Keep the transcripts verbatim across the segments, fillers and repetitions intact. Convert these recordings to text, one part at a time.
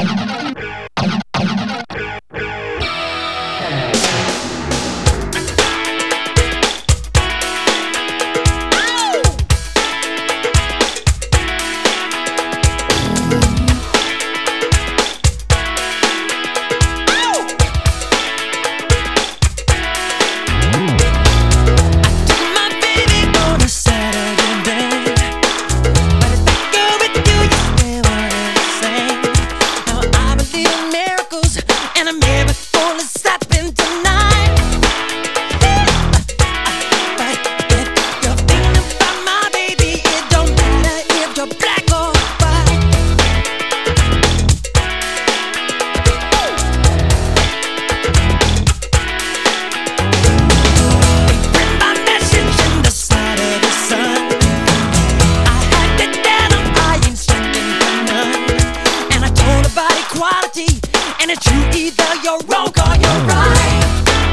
And it's true, either you're wrong or you're right.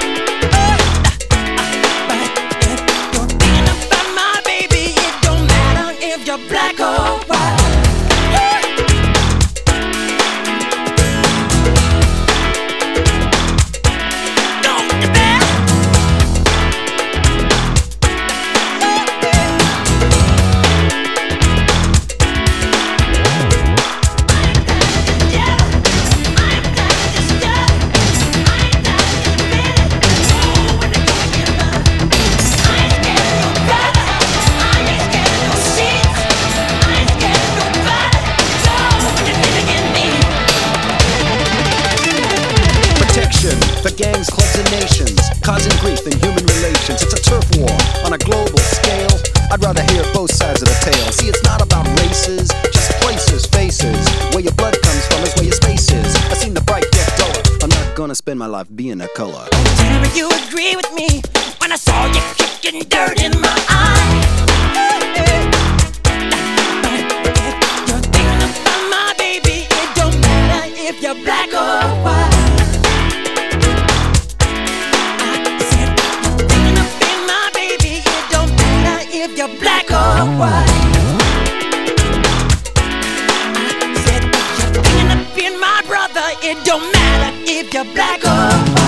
But if you're thinking about my baby, it don't matter if you're black or white. For gangs, clubs, and nations, causing grief in human relations. It's a turf war on a global scale. I'd rather hear both sides of the tale. See, it's not about races, just places, faces. Where your blood comes from is where your space is. I've seen the bright get duller. I'm not gonna spend my life being a color. Tell me you agree with me when I saw you kicking dirt in my eye. But if you're thinking about my baby, it don't matter if you're black or white. If you're black or white, I said if you're thinking of being my brother, it don't matter if you're black or white.